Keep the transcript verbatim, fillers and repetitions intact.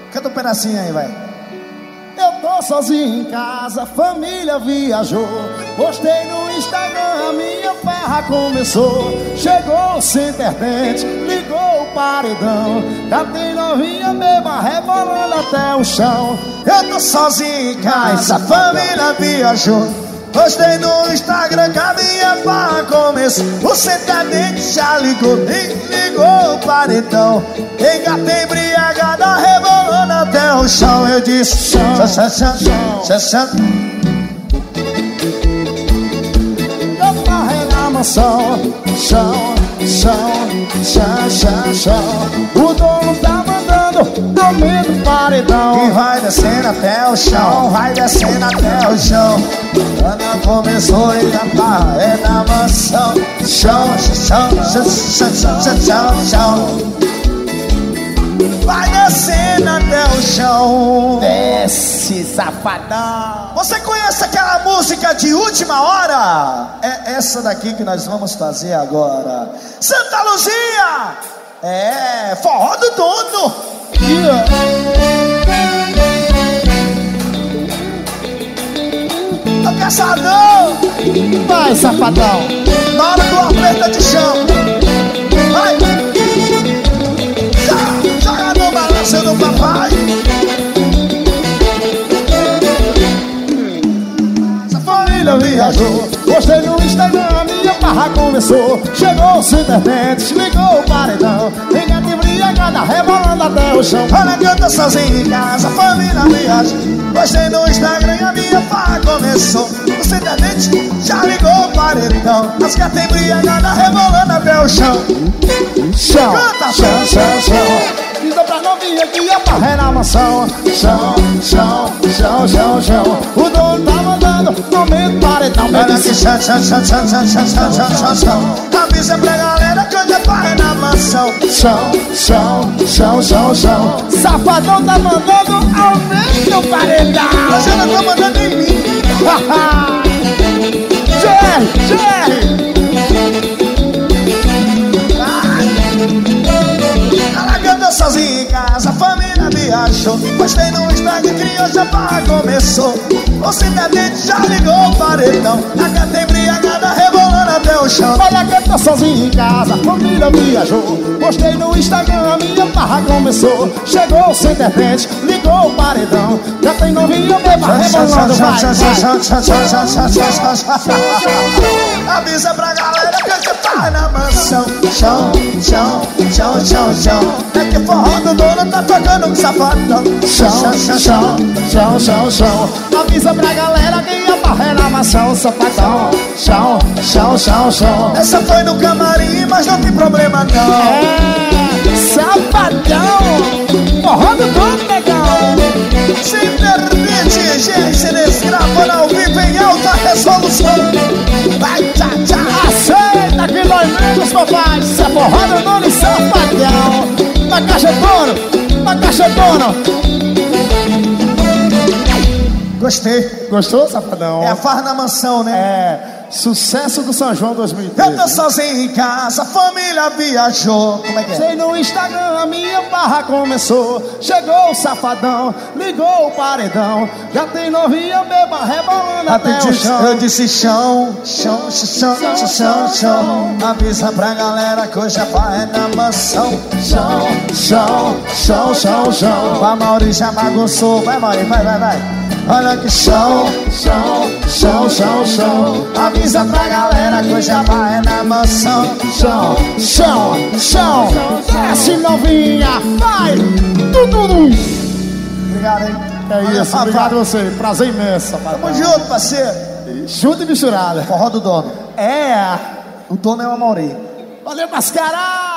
Canta um pedacinho aí, vai. Eu tô sozinho em casa, família viajou. Postei no Instagram, a minha farra começou. Chegou o Centerdente, ligou o paredão. Já tem novinha beba rebolando até o chão. Eu tô sozinho em casa, a família viajou. Postei no Instagram que a minha farra começou. O Centerdente já ligou, nem ligou o paredão. Tem gata embriagada rebolando até o chão. Eu disse chão, chão, chão, chão, chão. Eu farrei na mansão. Chão, chão, chão, chão, chão. O dono tá mandando aumento o paredão. E vai descendo até o chão, vai descendo até o chão. Ana começou e a barra é na mansão. Chão, chão, chão, chão, chão, chão, chão. Vai descendo até o chão. Desce, safadão. Você conhece aquela música de última hora? É essa daqui que nós vamos fazer agora. Santa Luzia! É, forró do dono. Yeah. Ô caçador! Vai, safadão. Na hora do aperto de chão. Vai! Joga no balanço do papai. Essa família viajou. Postei no Instagram, a minha barra começou. Chegou o Centerdente, ligou o paredão. Tem gata embriagada rebolando até o chão. Olha que eu tô sozinho em casa, a família viajou. Postei no Instagram e a minha farra começou. O Centerdente já ligou o paredão. As gatas embriagadas rebolando até o chão. Chão, Canta, chão, chão, chão. Vida pra novinha que a barra é na mansão. Chão, chão, chão, chão, chão. O dono tá mandando aumento o paredão. Olha que chão, chão, chão, chão, chão, chão, chão, chão, chão, chão. Avisa pra galera que hoje a farra é na mansão. Chão, chão, chão, chão, chão. Safadão tá mandando aumento o paredão. Mas eu não tô mandando em mim. Jerry, Jerry. Ela canta sozinha em casa, a família viajou. Postei no Instagram que hoje a barra começou. O Centerdente já ligou o paredão. A gata embriagada rebolando até o chão. Olha que eu tô sozinho em casa, a família viajou. Postei no Instagram, a minha barra começou. Chegou o Centerdente, ligou o paredão. Já tem novinha beba rebolando, vai, vai. Avisa pra galera que hoje tá na mansão. Chão, chão, chão, chão, chão. É que forró do dono tá tocando um safadão. Chão, chão, chão, chão, chão. Avisa pra galera que a barra é na mansão, safadão. Chão, chão, chão, chão. Essa foi no camarim, mas não tem problema não. É, safadão. Forró do dono, negão. Centerdente, gente, nesse gravando ao vivo em alta resolução. Vai, tchá, tchá. Aceita que nós menos, papai. Se é forró do dono e safadão. Na caixa dono, na caixa dono. Gostei. Gostou, safadão? É a farra na mansão, né? É, sucesso do São João dois mil e treze. Eu tô sozinho em casa, a família viajou. Como é que é? Sei no Instagram, a minha barra começou. Chegou o safadão, ligou o paredão. Já tem novinha beba rebolando até o chão. Eu disse chão, chão, chão, chão, chão, chão. Avisa pra galera que hoje a farra é na mansão. Chão, chão, chão, chão, chão. A Mauri já bagunçou. Vai, Mauri, vai, vai, vai. Olha que chão, chão, chão, chão, chão. Avisa pra galera que hoje a farra é na mansão. Chão, chão, chão. Desce novinha, vai. Tudo. Obrigado, hein? É isso, obrigado a você. Prazer imenso, papai. Tamo junto, parceiro. Junto e misturada. Forró do dono. É. O dono é o Mauri. Valeu, mascarada.